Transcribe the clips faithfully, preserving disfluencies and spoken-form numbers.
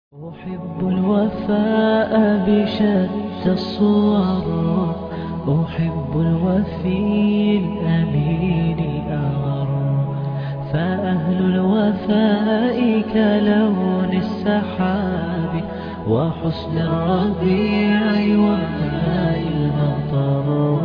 أحب الوفاء بشتى الصور. أحب الوفي الأمين الأغر. فأهل الوفاء كلون السحاب وحسن الربيع وماء المطر.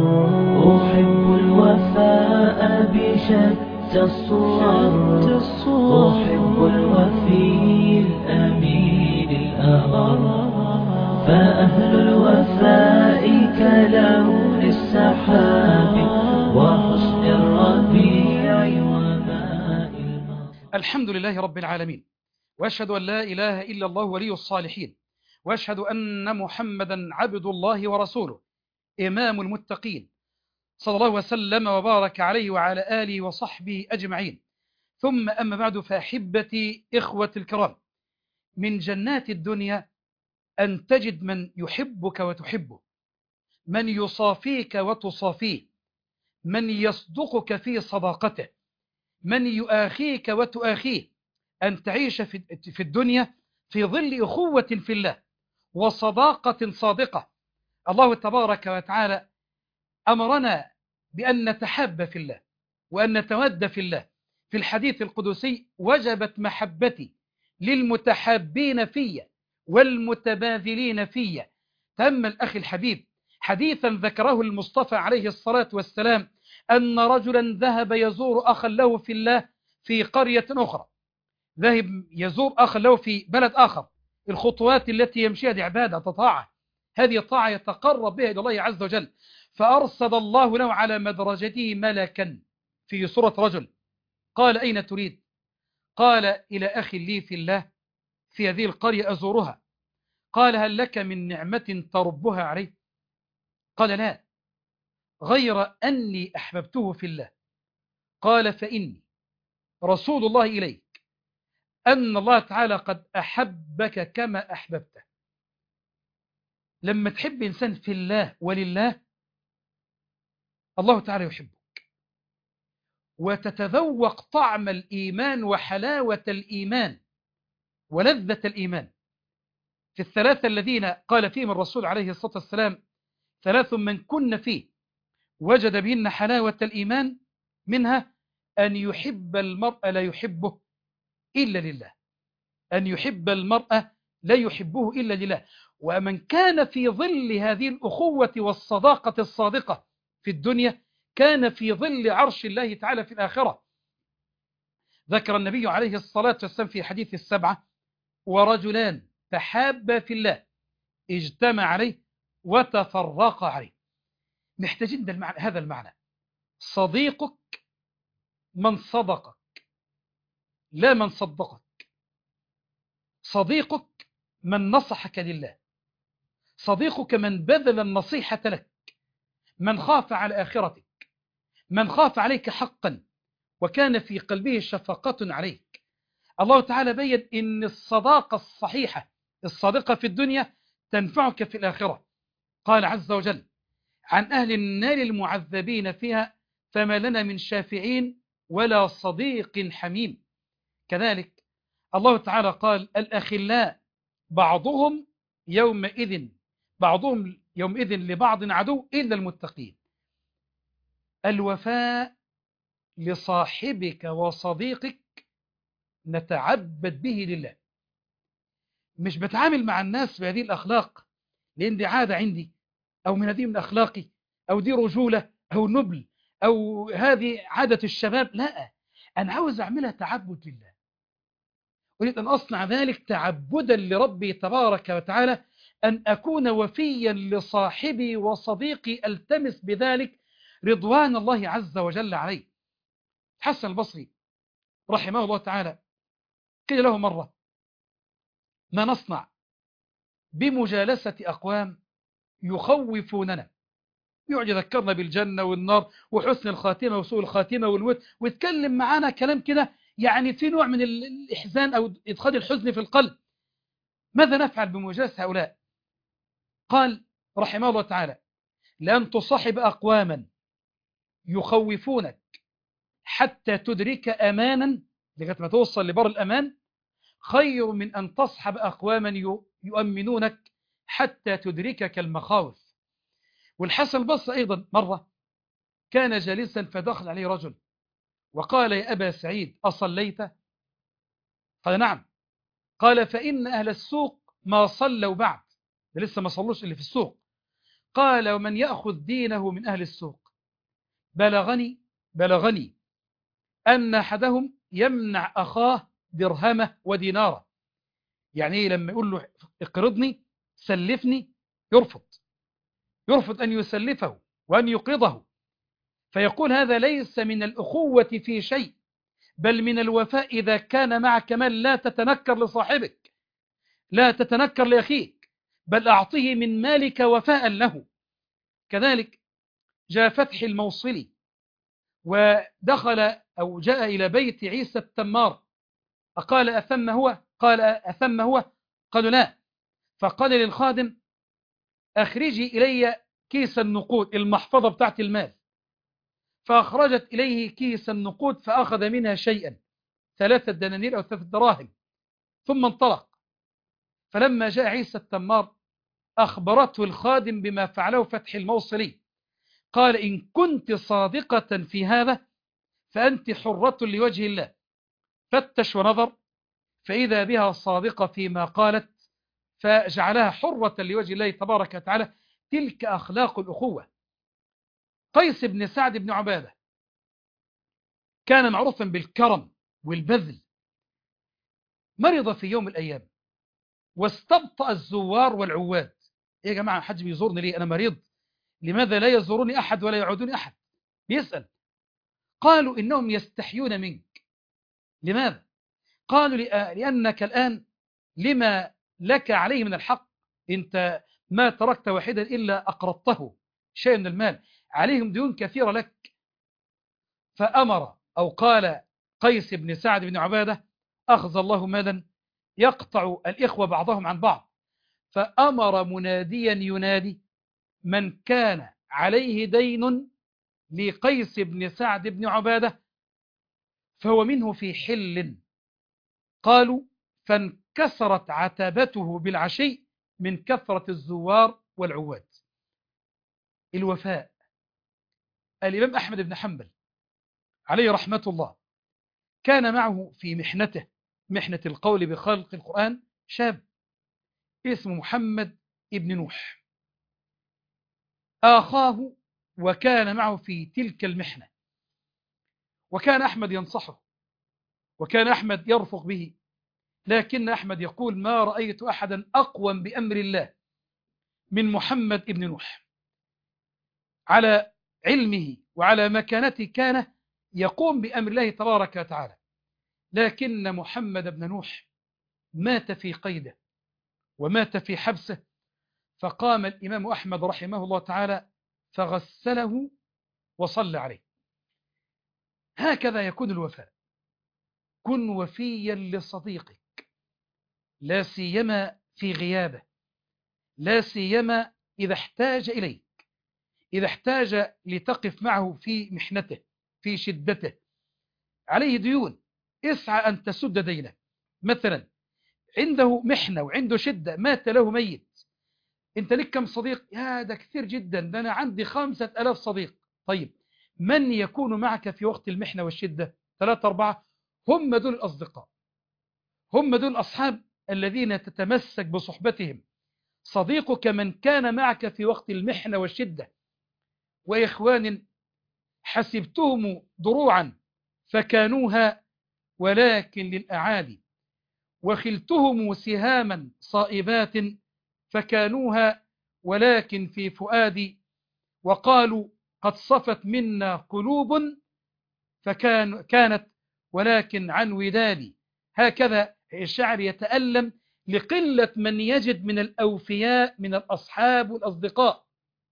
أحب الوفاء بشتى الصور. أحب الوفي الأمين الأغر. فأهل الوفاء كلون السحاب وحسن الربيع وماء المطر. الحمد لله رب العالمين، وأشهد أن لا إله إلا الله ولي الصالحين، وأشهد أن محمدا عبد الله ورسوله إمام المتقين، صلى الله وسلم وبارك عليه وعلى آله وصحبه أجمعين. ثم أما بعد، فأحبتي إخوة الكرام، من جنات الدنيا أن تجد من يحبك وتحبه، من يصافيك وتصافيه، من يصدقك في صداقته، من يؤاخيك وتؤاخيه، أن تعيش في الدنيا في ظل أخوة في الله وصداقة صادقة. الله تبارك وتعالى أمرنا بأن نتحب في الله وأن نتود في الله. في الحديث القدسي: وجبت محبتي للمتحابين في والمتباذلين في. تأمل أخي الحبيب حديثا ذكره المصطفى عليه الصلاة والسلام، أن رجلا ذهب يزور أخا له في الله في قرية أخرى، ذهب يزور أخا له في بلد آخر. الخطوات التي يمشيها دي عبادة طاعة، هذه الطاعة يتقرب بها إلى الله عز وجل. فأرصد الله له على مدرجته ملكا في صورة رجل، قال: أين تريد؟ قال: إلى أخي لي في الله في هذه القرية أزورها. قال: هل لك من نعمة تربها عليه؟ قال: لا، غير أني أحببته في الله. قال: فإني رسول الله إليك أن الله تعالى قد أحبك كما أحببته. لما تحب إنسان في الله ولله، الله تعالى يحبه، وتتذوق طعم الإيمان وحلاوة الإيمان ولذة الإيمان. في الثلاثة الذين قال فيهم الرسول عليه الصلاة والسلام: ثلاث من كن فيه وجد بهن حلاوة الإيمان، منها أن يحب المرء لا يحبه إلا لله، أن يحب المرء لا يحبه إلا لله. ومن كان في ظل هذه الأخوة والصداقة الصادقة في الدنيا كان في ظل عرش الله تعالى في الآخرة. ذكر النبي عليه الصلاة والسلام في حديث السبعة: ورجلان تحابا في الله اجتمع عليه وتفرق عليه. محتاجين ده المعنى، هذا المعنى: صديقك من صدقك لا من صدقك، صديقك من نصحك لله، صديقك من بذل النصيحة لك، من خاف على آخرتك، من خاف عليك حقا وكان في قلبه شفقة عليك. الله تعالى بيّن إن الصداقة الصحيحة الصادقة في الدنيا تنفعك في الآخرة. قال عز وجل عن أهل النار المعذبين فيها: فما لنا من شافعين ولا صديق حميم. كذلك الله تعالى قال: الأخلاء بعضهم يومئذ بعضهم يومئذ لبعض عدو إلا المتقين. الوفاء لصاحبك وصديقك نتعبد به لله، مش بتعامل مع الناس بهذه الأخلاق لأن دي عادة عندي، أو من هذه من أخلاقي، أو دي رجولة أو نبل، أو هذه عادة الشباب. لا، أنا عاوز أعملها تعبد لله، أريد أن أصنع ذلك تعبدا لربي تبارك وتعالى، أن أكون وفيا لصاحبي وصديقي ألتمس بذلك رضوان الله عز وجل عليه. حسن البصري رحمه الله تعالى قيل له مرة: ما نصنع بمجالسة أقوام يخوفوننا؟ يقعد يذكرنا بالجنة والنار وحسن الخاتمة وسوء الخاتمة والوت، ويتكلم معانا كلام كده يعني في نوع من الإحزان أو إدخال الحزن في القلب. ماذا نفعل بمجالسة هؤلاء؟ قال رحمه الله تعالى: لأن تصاحب أقواما يخوفونك حتى تدرك أمانا لغاية ما توصل لبر الأمان، خير من أن تصحب أقواما يؤمنونك حتى تدركك المخاوف. والحسن البصري أيضا مرة كان جالسا فدخل عليه رجل وقال: يا أبا سعيد أصليت؟ قال: نعم. قال: فإن أهل السوق ما صلوا بعد، لسه ما صلوش اللي في السوق. قال: ومن يأخذ دينه من أهل السوق؟ بلغني بلغني أن أحدهم يمنع أخاه درهمه وديناره. يعني إيه؟ لما يقول له اقرضني سلفني يرفض، يرفض أن يسلفه وأن يقرضه، فيقول هذا ليس من الأخوة في شيء، بل من الوفاء إذا كان معك مال لا تتنكر لصاحبك، لا تتنكر لأخيك، بل أعطيه من مالك وفاء له. كذلك جاء فتح الموصلي ودخل أو جاء إلى بيت عيسى التمار، أقال أثم هو؟ قال أثم هو؟ قالوا لا. فقال للخادم: أخرجي إلي كيس النقود، المحفظة بتاعت المال. فأخرجت إليه كيس النقود فأخذ منها شيئا، ثلاثة دنانير أو ثلاثة دراهم، ثم انطلق. فلما جاء عيسى التمار أخبرته الخادم بما فعله فتح الموصلي، قال: إن كنت صادقة في هذا فأنت حرة لوجه الله. فتش ونظر فإذا بها صادقة فيما قالت، فجعلها حرة لوجه الله تبارك وتعالى. تلك أخلاق الأخوة. قيس بن سعد بن عبادة كان معروفا بالكرم والبذل. مرض في يوم من الأيام واستبطأ الزوار والعواد. إيه يا جماعة، حد بيزورني ليه؟ أنا مريض، لماذا لا يزورني أحد ولا يعودني أحد؟ بيسأل. قالوا: إنهم يستحيون منك. لماذا؟ قالوا: لأنك الآن لما لك عليه من الحق، أنت ما تركت واحدا إلا أقرضته شيء من المال، عليهم ديون كثيرة لك. فأمر أو قال قيس بن سعد بن عبادة: أخذ الله مالا يقطع الإخوة بعضهم عن بعض. فأمر مناديا ينادي: من كان عليه دين لقيس بن سعد بن عبادة فهو منه في حل. قالوا: فانكسرت عتبته بالعشي من كثرة الزوار والعواد. الوفاء. الإمام أحمد بن حنبل عليه رحمة الله كان معه في محنته، محنة القول بخلق القرآن، شاب اسمه محمد ابن نوح، آخاه وكان معه في تلك المحنة. وكان أحمد ينصحه وكان أحمد يرفق به، لكن أحمد يقول: ما رأيت أحدا أقوم بأمر الله من محمد ابن نوح. على علمه وعلى مكانته كان يقوم بأمر الله تبارك وتعالى، لكن محمد بن نوح مات في قيده ومات في حبسه. فقام الإمام أحمد رحمه الله تعالى فغسله وصلى عليه. هكذا يكون الوفاء. كن وفيا لصديقك، لا سيما في غيابه، لا سيما إذا احتاج إليك، إذا احتاج لتقف معه في محنته في شدته، عليه ديون، اسعى أن تسد دينه. مثلا عنده محنة وعنده شدة، مات له ميت، انت لك كم صديق؟ يا ده كثير جدا، ده أنا عندي خمسة ألاف صديق. طيب من يكون معك في وقت المحنة والشدة؟ ثلاثة أربعة، هم دول الأصدقاء، هم دول الأصحاب الذين تتمسك بصحبتهم. صديقك من كان معك في وقت المحنة والشدة. وإخوان حسبتهم دروعا فكانوها ولكن للأعادي، وخلتهم سهاما صائبات فكانوها ولكن في فؤادي، وقالوا قد صفت منا قلوب فكان كانت ولكن عن ودادي. هكذا الشاعر يتألم لقلة من يجد من الأوفياء من الأصحاب والأصدقاء.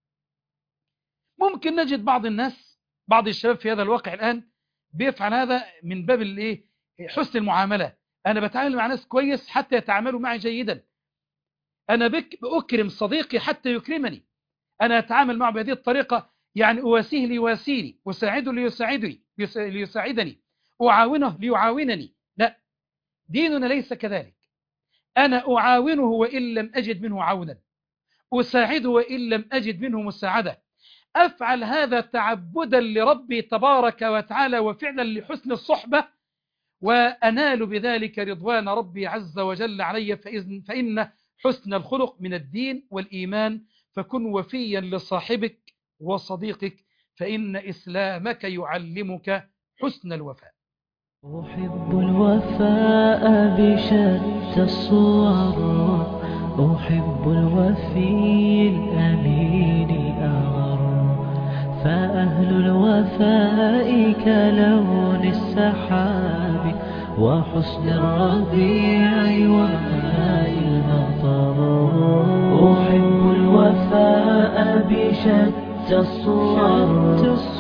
ممكن نجد بعض الناس، بعض الشباب في هذا الواقع الآن بيفعل هذا من باب الايه، حسن المعاملة. أنا بتعامل مع ناس كويس حتى يتعاملوا معي جيدا، أنا بك بأكرم صديقي حتى يكرمني، أنا أتعامل معه بهذه الطريقة، يعني أواسيه ليواسيني، أساعده ليساعدني ليساعدني، أعاونه ليعاونني. لا، ديننا ليس كذلك. أنا أعاونه وإن لم أجد منه عونا، أساعده وإن لم أجد منه مساعدة، أفعل هذا تعبدا لربي تبارك وتعالى وفعلا لحسن الصحبة، وأنال بذلك رضوان ربي عز وجل علي. فإذن فإن حسن الخلق من الدين والإيمان، فكن وفيا لصاحبك وصديقك، فإن إسلامك يعلمك حسن الوفاء. أحب الوفاء بشتى الصور، أحب الوفي الأمين الأغر، فأهل الوفاء كلون السحاب وحسن الربيع وماء المطر. أحب الوفاء بشتى الصور